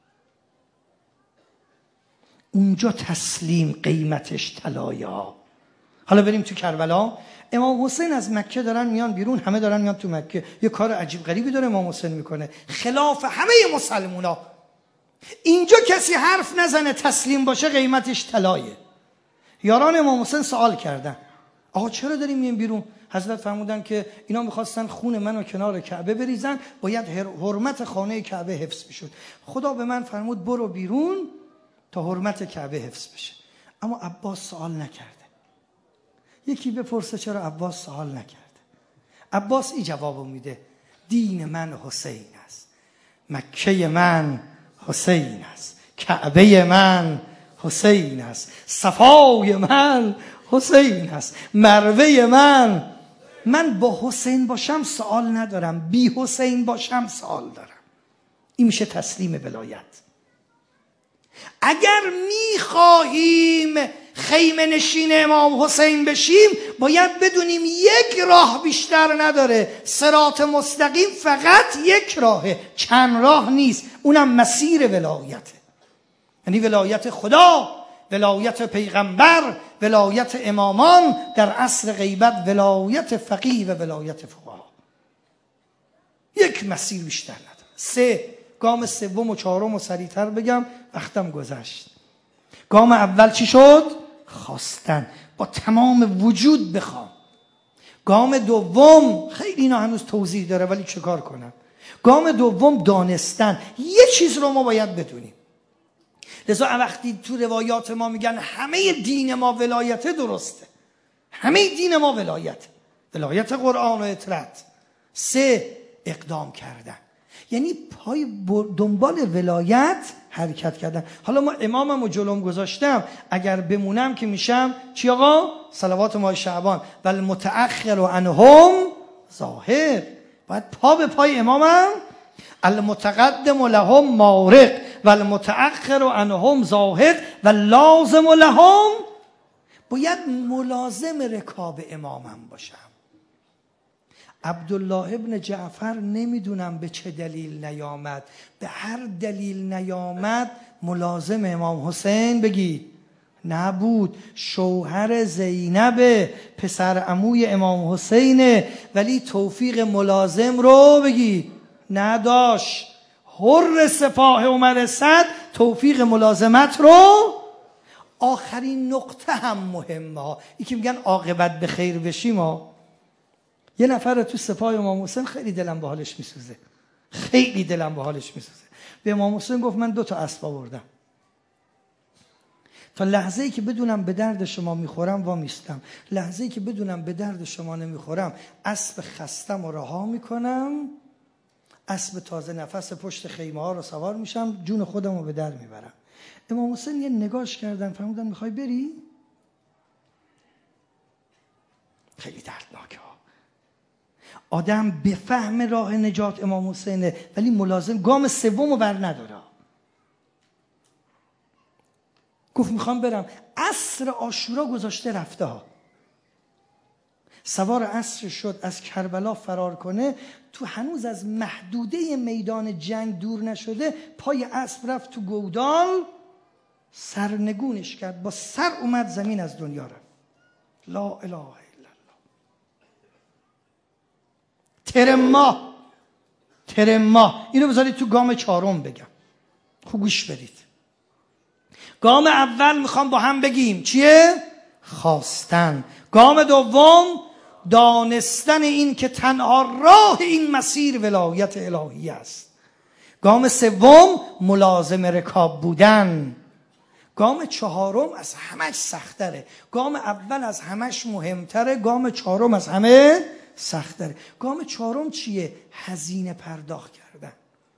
اونجا تسلیم قیمتش طلایه. حالا بریم تو کربلا. امام حسین از مکه دارن میان بیرون، همه دارن میان تو مکه. یه کار عجیب غریبی داره امام حسین میکنه خلاف همه مسلمونا. اینجا کسی حرف نزنه تسلیم باشه قیمتش طلایه. یاران امام حسین سوال کردن آقا چرا داریم میان بیرون؟ حضرت فرمودن که اینا میخواستن خون منو کنار کعبه بریزن، باید حرمت خانه کعبه حفظ میشد. خدا به من فرمود برو بیرون تا حرمت کعبه حفظ بشه. اما عباس سوال نکرده. یکی بپرسه چرا عباس سوال نکرده؟ عباس این جوابو میده: دین من حسین است، مکه من حسین است، کعبه من حسین است، صفای من حسین است، مروه من با حسین باشم سوال ندارم، بی حسین باشم سوال دارم. این میشه تسلیم ولایت. اگر میخواهیم خیمه نشین امام حسین بشیم باید بدونیم یک راه بیشتر نداره. صراط مستقیم فقط یک راهه، چند راه نیست، اونم مسیر ولایته. یعنی ولایت خدا، ولایت پیغمبر، ولایت امامان، در عصر غیبت ولایت فقیه و ولایت فقها. یک مسیر بیشتر نداره. 3 گام سوم و چهارم و سریعتر بگم، وقتم گذشت. گام اول چی شد؟ خواستن، با تمام وجود بخوام. گام دوم خیلی اینا هنوز توضیح داره ولی چه کار کنم. گام دوم دانستن، یه چیز رو ما باید بدونیم. لذا وقتی تو روایات ما میگن همه دین ما ولایته، درسته، همه دین ما ولایت قرآن و اطرت. 3 اقدام کردن. یعنی پای دنبال ولایت حرکت کردن. حالا ما امامم و جلوم گذاشتم، اگر بمونم که میشم چی آقا؟ صلوات ماه شعبان و المتأخر عنهم ظاهر. باید پا به پای امامم، المتقدم لهم مارق و المتأخر عنهم ظاهر و لازم لهم، باید ملازم رکاب امامم باشم. عبدالله ابن جعفر نمیدونم به چه دلیل نیامد، به هر دلیل نیامد ملازم امام حسین بگید نبود. شوهر زینب پسر عموی امام حسینه، ولی توفیق ملازم رو بگید نداشت. حر سپاه عمر سعد توفیق ملازمت رو. آخرین نقطه هم مهمه ها، این که میگن عاقبت به خیر بشیم ها. یه نفر تو سپاه امام حسین خیلی دلم به حالش میسوزه، خیلی دلم به حالش میسوزه. به امام حسین گفت من 2 اسب آوردم، تا لحظه‌ای که بدونم به درد شما میخورم وامیستم، لحظه‌ای که بدونم به درد شما نمیخورم اسب خستم و رها میکنم، اسب تازه نفس پشت خیمه ها رو سوار میشم، جون خودم رو به در میبرم. امام حسین یه نگاش کردن، فرمودن میخوای بری؟ خیلی دردناکه ها. آدم به فهم راه نجات امام حسینه ولی ملازم گام سومو بر نداره. گفت میخوام برم. عصر عاشورا گذاشته رفته ها، سوار عصر شد از کربلا فرار کنه، تو هنوز از محدوده میدان جنگ دور نشده، پای اسب رفت تو گودال، سرنگونش کرد، با سر اومد زمین، از دنیا رفت. لا اله الا الله. ترما اینو بذارید تو گام 4 بگم، خوب گوش بدید. گام اول میخوام با هم بگیم چیه؟ خواستن. گام دوم دانستن این که تنها راه این مسیر ولایت الهی است. گام سوم ملازم رکاب بودن. گام 4 از همش سختره. گام اول از همش مهمتره، گام 4 از همه سختره. گام 4 چیه؟ هزینه پرداخت کردن.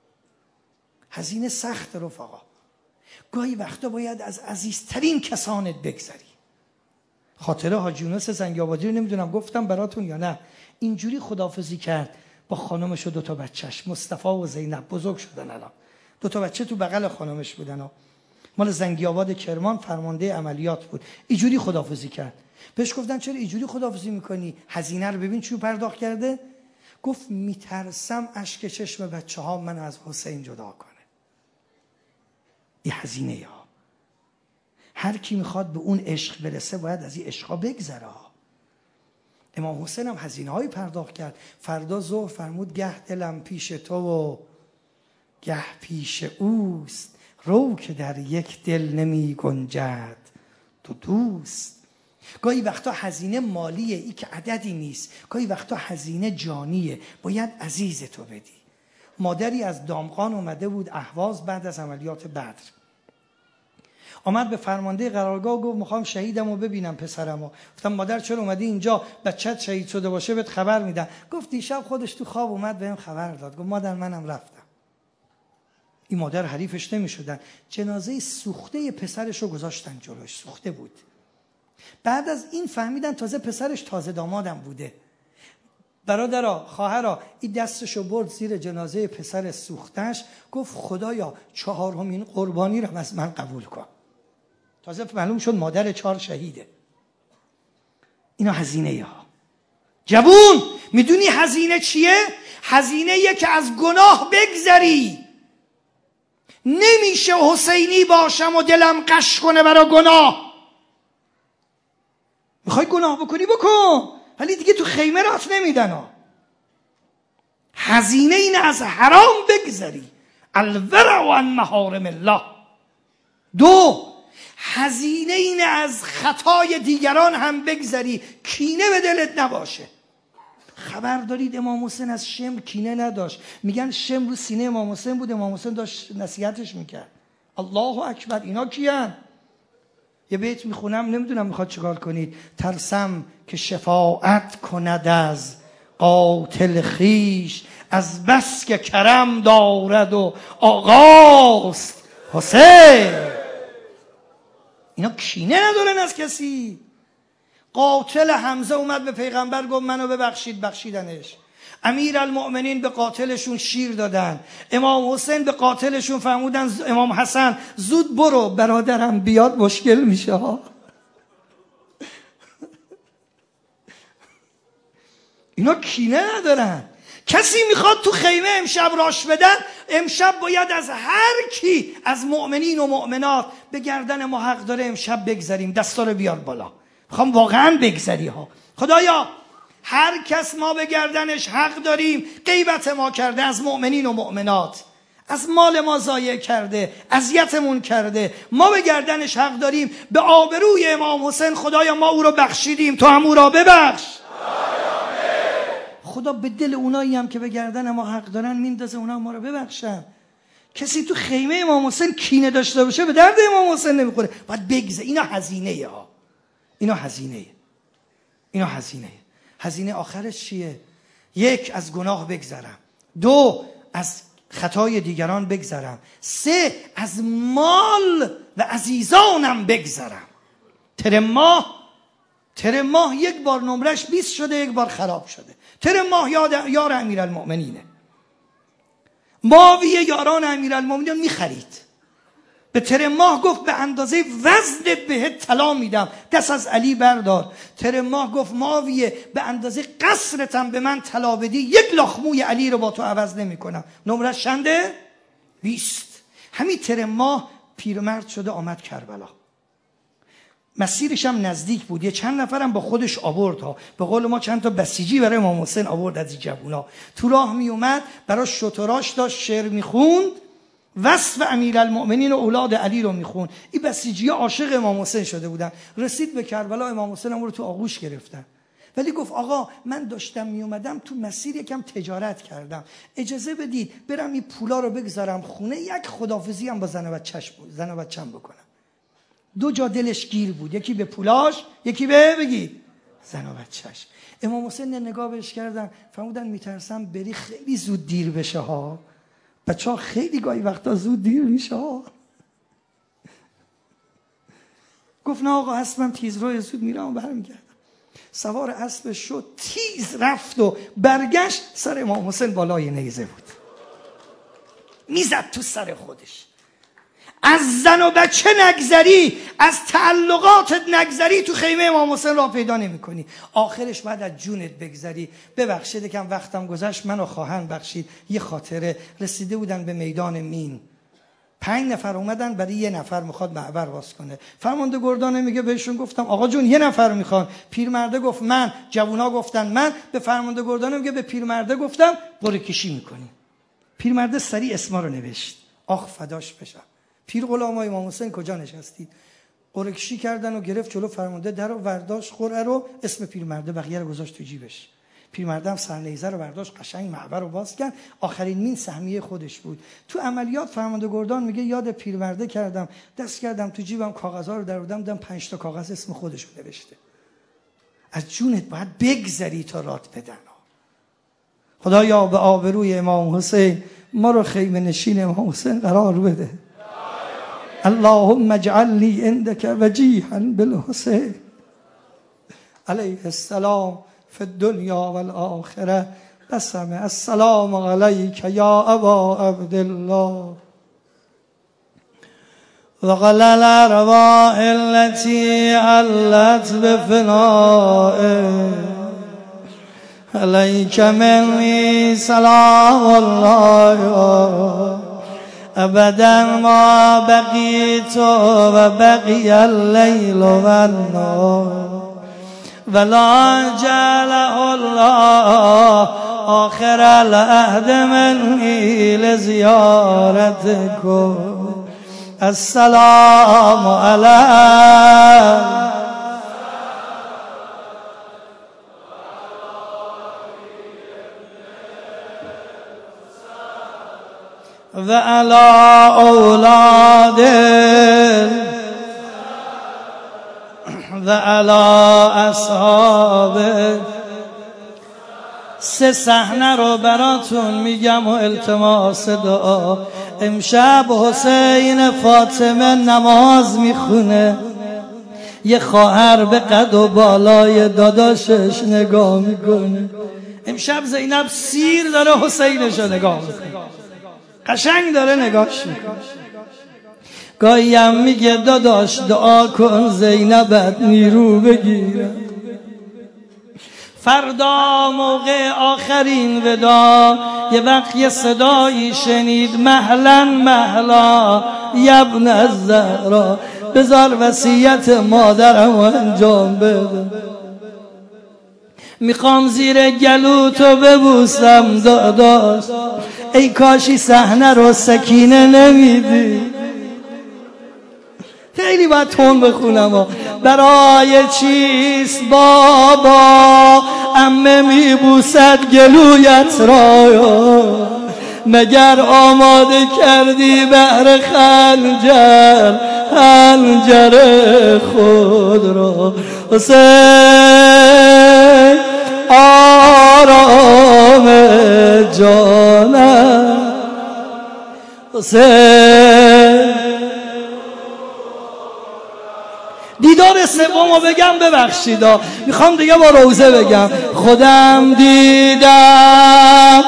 هزینه سخت رفقا. گاهی وقتا باید از عزیزترین کسانت بگذری. خاطره حاجی یونس زنگی‌آبادی رو نمیدونم گفتم براتون یا نه. اینجوری خداحافظی کرد با خانمش و 2 بچهش، مصطفی و زینب، بزرگ شدن الان. 2 بچه تو بغل خانمش بودن، مال زنگی‌آباد کرمان، فرمانده عملیات بود. اینجوری خداحافظی کرد. بهش گفتن چرا اینجوری خداحافظی میکنی؟ هزینه رو ببین چی پرداخت کرده. گفت میترسم اشک چشم بچه‌ها من از حسین جدا کنه. این هزینه ها. هر کی میخواد به اون عشق برسه باید از این عشقا بگذره. امام حسین هم هزینه هایی پرداخت کرد. فردا ظهر فرمود گه دلم پیش تو و گه پیش اوست، رو که در یک دل نمی گنجد 2 دوست. گاهی وقتا هزینه مالیه، ای که عددی نیست. گاهی وقتا هزینه جانیه، باید عزیز تو بدی. مادری از دامغان اومده بود اهواز بعد از عملیات بدر. آمد به فرمانده قرارگاه و گفت میخوام شهیدمو ببینم پسرمو. گفتم مادر چرا اومدی اینجا؟ بچت شهید شده باشه بهت خبر میدم. گفت دیشب خودش تو خواب اومد بهم خبر داد. گفت مادر منم رفتم. این مادر حریفش نمیشدن. جنازه سوخته پسرش رو گذاشتن جلوش، سوخته بود. بعد از این فهمیدن تازه پسرش تازه دامادم بوده. برادرها، خواهرها، این دستشو برد زیر جنازه پسر سوختش، گفت خدایا 4مین قربانی رو از من قبول کن. تازه معلوم شد مادر 4 شهیده. اینا هزینه ها. جوون میدونی هزینه چیه؟ هزینه یه که از گناه بگذری. نمیشه حسینی باشم و دلم قش کنه برای گناه. میخوای گناه بکنی بکن، ولی دیگه تو خیمه رات نمیدن ها. هزینه اینه از حرام بگذری. الورع عن محارم الله. 2 هزینه اینه از خطای دیگران هم بگذری، کینه به دلت نباشه. خبر دارید امام حسین از شمر کینه نداشت. میگن شمر رو سینه امام حسین بود، امام حسین داشت نصیحتش میکرد. الله اکبر. اینا کیان؟ یه بیت میخونم، نمیدونم میخواد چیکار کنید. ترسم که شفاعت کند از قاتل خیش از بس که کرم دارد و آقاست حسین. اینا کینه ندارن از کسی. قاتل حمزه اومد به پیغمبر گفت منو ببخشید، بخشیدنش. امیرالمؤمنین به قاتلشون شیر دادن. امام حسین به قاتلشون فرمودن امام حسن زود برو، برادرم بیاد مشکل میشه ها. اینا کینه ندارن. کسی میخواد تو خیمه امشب راش بدن، امشب باید از هر کی از مؤمنین و مؤمنات به گردن ما حق داره امشب بگذاریم. دستا رو بیار بالا، میخوام واقعا بگذری ها. خدایا هر کس ما به گردنش حق داریم غیبت ما کرده از مؤمنین و مؤمنات، از مال ما ضایع کرده، اذیتمون کرده، ما به گردنش حق داریم. به آبروی امام حسین خدایا ما او رو بخشیدیم، تو هم او را ببخش. خدا به دل اونایی هم که به گردن ما حق دارن میندازه اونا ما رو ببخشن. کسی تو خیمه امام حسین کینه داشته باشه به درد امام حسین نمیخوره، باید بگذره. اینا هزینه ها، اینا هزینه، اینا هزینه. هزینه آخرش چیه؟ یک، از گناه بگذرم. دو، از خطای دیگران بگذرم. سه، از مال و عزیزانم بگذرم. تر ماه یک بار نمرش 20 شده، یک بار خراب شده. تر ماه یار امیرالمؤمنینه. ماویه یاران امیرالمؤمنین میخرید. به تر ماه گفت به اندازه وزنت بهت طلا میدم، دست از علی بردار. تر ماه گفت ماویه به اندازه قصرتم به من طلا بدی، یک لاخموی علی رو با تو عوض نمی کنم. نمرش چنده؟ 20. همین تر ماه پیرمرد شده آمد کربلا. مسیرش هم نزدیک بود، یه چند نفرم با خودش آورد ها. به قول ما چند تا بسیجی برای امام حسین آورد از این جوونا. تو راه می اومد برای شتراش داشت شعر میخوند، وصف امیرالمؤمنین و اولاد علی رو میخوند. این بسیجی ها عاشق امام حسین شده بودن. رسید به کربلا، امام حسین هم رو تو آغوش گرفتن. ولی گفت آقا من داشتم می اومدم تو مسیر یکم تجارت کردم، اجازه بدید برم این پولا رو بگذارم خونه، یک خدافزی هم با زن و بچه‌م بکنم. دو جا دلش گیر بود، یکی به پولاش، یکی به بگید زن و بچه‌ش. امام حسین نگاه بهش کردن، فرمودن میترسم بری خیلی زود دیر بشه ها. بچه ها خیلی گاهی وقتا زود دیر میشه ها. گفت نه آقا اسبم تیز رو، زود میرم و برمیگردم. سوار اسبش شد، تیز رفت و برگشت. سر امام حسین بالای نیزه بود، میزد تو سر خودش. از زن و بچه نگذری، از تعلقاتت نگذری، تو خیمه امام حسین را پیدا نمی کنی. آخرش باید از جونت بگذری. ببخشید یکم وقتم گذشت، منو خواهند بخشید. یه خاطره، رسیده بودن به میدان مین، 5 نفر اومدن برای 1 نفر میخواد معبر باز کنه. فرمانده گردانه میگه بهشون گفتم آقا جون 1 نفر میخوان. پیرمرده گفت من، جوونا گفتن من. به فرمانده گردانه میگه به پیرمرده گفتم قرعه کشی میکنی. پیرمرده سریع اسما رو نوشت. آخ فداش بشم. پیر غلامای امام حسین کجا نشستید؟ قرعه کشی کردن و گرفت جلو فرمانده در و برداشت قرعه رو، اسم پیرمرده، بقیه رو گذاشت تو جیبش. پیرمرده هم سرنیزه رو برداشت، قشنگ معبر رو باز کرد. آخرین مین سهمیه خودش بود. تو عملیات فرمانده گردان میگه یاد پیرمرده کردم، دست کردم تو جیبم، کاغذها رو درآوردم، دیدم 5 تا کاغذ اسم خودش رو نوشته. از جونت باید بگذری تا رات بدن. خدایا به آبروی امام حسین ما رو خیمه نشین امام حسین قرار بده. اللهم اجعلنی عندك وجیها بالحسین علیه السلام فی الدنیا والآخره. بسم السلام علیک یا ابا عبدالله وقال الارواح التي علت بفنائه علیک منی سلام الله ابدا ما بقیت و بقی اللیل و النهار ولا جعله الله آخر العهد منی لزیارتکم. السلام علیکم و علی اولاد و علی اصحاب 3 صحنه رو براتون میگم و التماس دعا. امشب حسین فاطمه نماز میخونه، یه خواهر به قد و بالای داداشش نگاه میکنه. امشب زینب سیر داره حسینش رو نگاه میکنه، قشنگ داره نگاهش میکنه. گاهی هم میگه داداش دعا کن زینبت نیرو بگیره. فردا موقع آخرین ودا یه وقت یه صدایی شنید، مهلا مهلا یبن الزهرا، بذار وصیت مادرم رو انجام بده. میخوام زیر گلوتو ببوسم داداش، ای کاشی صحنه رو سکینه نمیدی. خیلی باید تون بخونم. برای چیست بابا عمه میبوسد گلویت را، مگر آماده کردی بهر خنجر خود را. حسین آرام جانم، حسین. دیدار سومو بگم ببخشیدا، میخوام دیگه با روزه بگم. خودم دیدم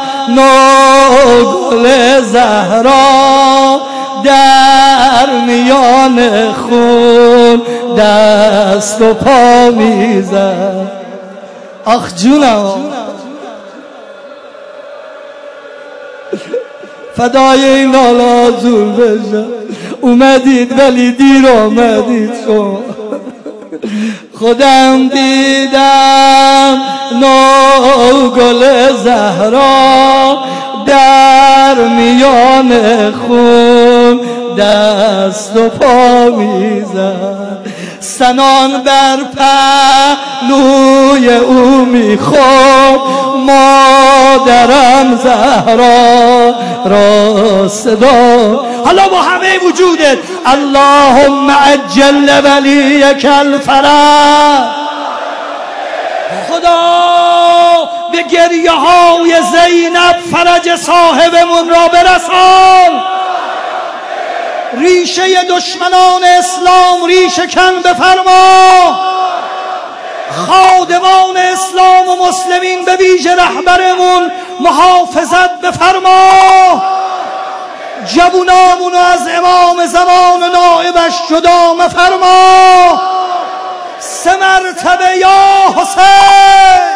نوگل زهرا در میان خون دست و پا میزد. آخ جونم، فدای این لالا زور بشه. اومدید ولی دیر آمدید شما. خودم دیدم نوگل زهرا در میان خون دست و پا میزد. سنان بر پهلوی او میخورد، مادرم زهرا را صدا. حالا با همه وجودت اللهم عجل ولیک الفرج. خدا به گریه های زینب فرج صاحبمون را برسان. ریشه دشمنان اسلام ریشه کن بفرما. خادمان اسلام و مسلمین به ویژه رهبرمون محافظت بفرما. جوانامونو از امام زمان و نائبش جدا مفرما. 3 مرتبه یا حسین.